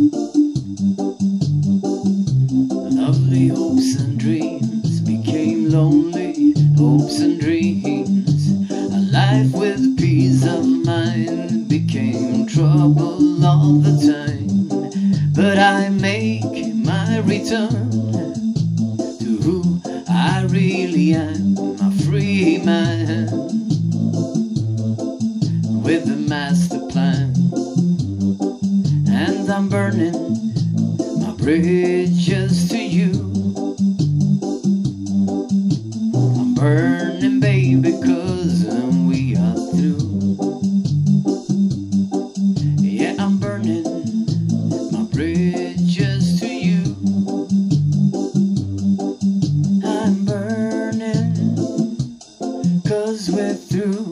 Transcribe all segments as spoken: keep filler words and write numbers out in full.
Lovely hopes and dreams became lonely hopes and dreams. A life with peace of mind became trouble all the time. But I make my return to who I really am, a free man with a master plan. And I'm burning my bridges to you. I'm burning, baby, 'cause um, we are through. Yeah, I'm burning my bridges to you. I'm burning 'cause we're through.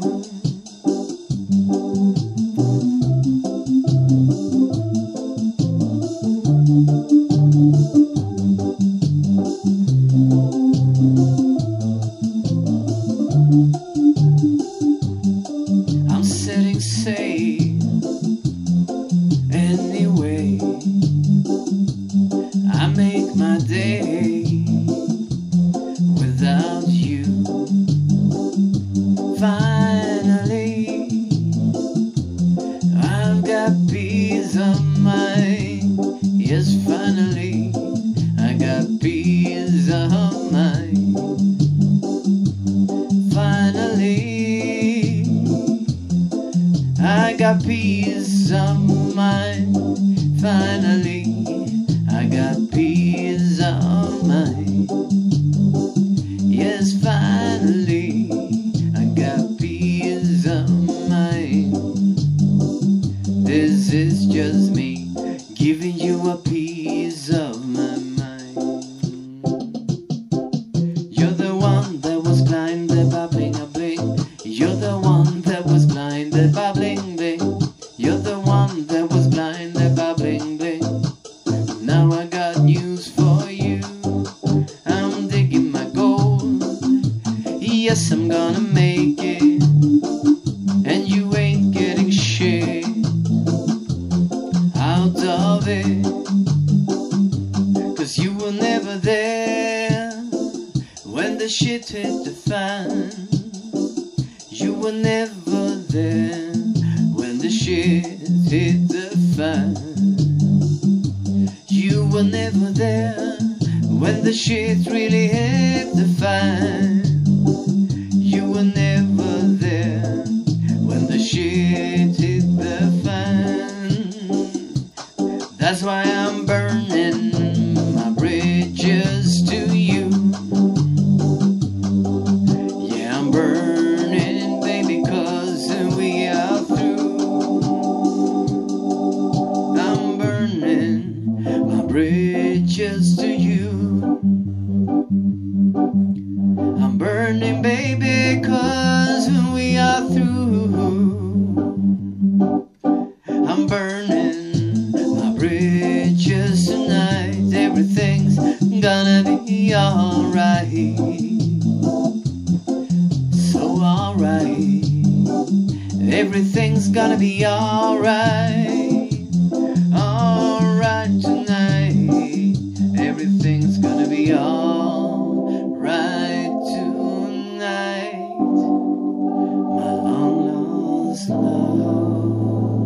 I'm setting sail anyway. I make my day without you. Finally, I've got peace of mind. Yes, finally, I got peace of mind. Finally, I got peace of mind. Finally, I got peace of mind. Yes, finally, I got peace of mind. This is just me giving you a piece of my mind. You're the one that was blinded by bling a bling. You're the one that was blinded by bling bling. You're the one that was blinded by bling bling. Now I got news for you. I'm digging my gold. Yes, I'm gonna make it. And you ain't getting shit out of it, 'cause you were never there when the shit hit the fan. You were never there when the shit hit the fan. You were never there when the shit really hit the fan. You were never there when the shit hit the fan. That's why I'm burning my bridges to you. Yeah, I'm burning, baby, 'cause we are through. I'm burning my bridges to you. I'm burning, baby, 'cause we are through. I'm burning my bridges tonight. Everything's gonna be alright. So alright. Everything's gonna be alright. Alright tonight. Everything's gonna be alright tonight. My long lost love.